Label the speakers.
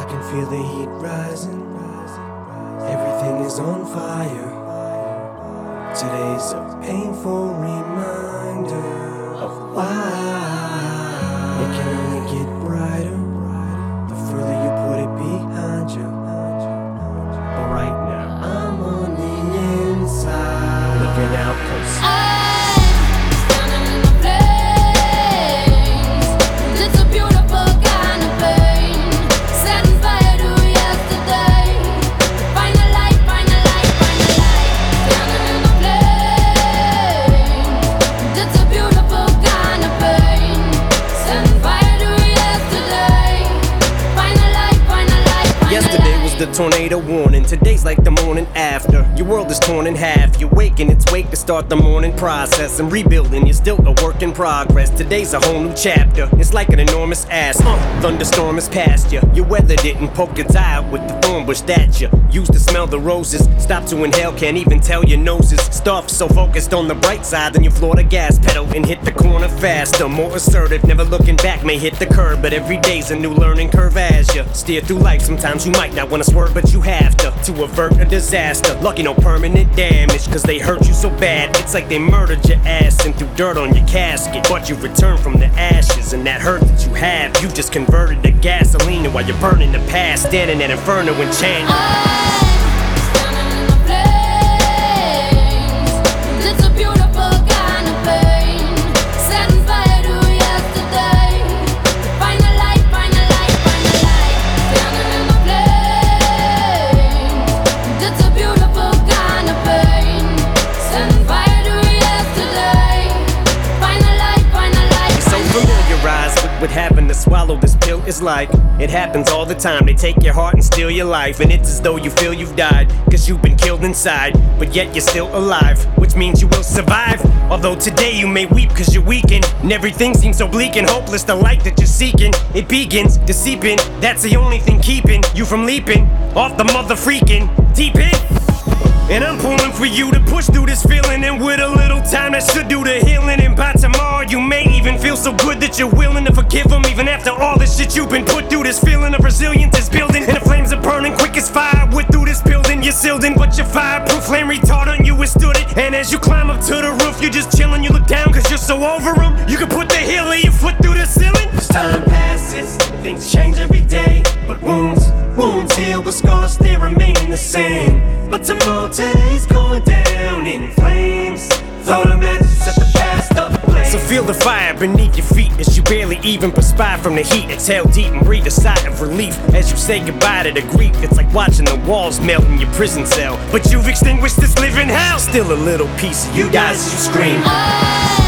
Speaker 1: can feel the heat rising. Everything is on fire. Today's a painful reminder of why it can only get brighter the further you put it behind you. But right now, I'm on the inside, looking out close.
Speaker 2: The tornado warning, today's like the morning after. Your world is torn in half. You wake in its wake to start the morning process. And rebuilding, you're still a work in progress. Today's a whole new chapter. It's like an enormous ass. Thunderstorm is past you. You weathered it and poked its eye out with the thorn bush that you used to smell the roses. Stop to inhale, can't even tell your noses. Stuff so focused on the bright side, then you floor the gas pedal and hit the corner faster. More assertive, never looking back, may hit the curb. But every day's a new learning curve as you steer through life. Sometimes you might not wanna swerve, but you have to avert a disaster. Lucky no permanent damage, cause they hurt you so bad. It's like they murdered your ass and threw dirt on your casket. But you return from the ashes, and that hurt that you have, you just converted to gasoline. And while you're burning the past, standing at Inferno and chanting. With having to swallow this pill is like it happens all the time. They take your heart and steal your life, and it's as though you feel you've died, cause you've been killed inside, but yet you're still alive, which means you will survive. Although today you may weep cause you're weakened, and everything seems so bleak and hopeless. The light that you're seeking, it begins to seep in. That's the only thing keeping you from leaping off the mother freaking deep end. And I'm pulling for you to push through this feeling, and with a little time that should do the healing. And by tomorrow you may even feel so good that you're willing to forgive them, even after all this shit you've been put through. This feeling of resilience is building, and the flames are burning quick as fire. With through this building, you're sealed in, but your fireproof flame retardant, you withstood it. And as you climb up to the roof, you're just chilling. You look down cause you're so over them. You can put the heel of your foot through the ceiling.
Speaker 1: As time passes, things change every day, but wounds heal, but scars they remain the same. But tomorrow today's going down in flames. Throw the matches, set the past ablaze.
Speaker 2: So feel the fire beneath your feet as you barely even perspire from the heat. Exhale deep and breathe a sigh of relief as you say goodbye to the grief. It's like watching the walls melt in your prison cell, but you've extinguished this living hell. Still a little piece of you dies as you scream.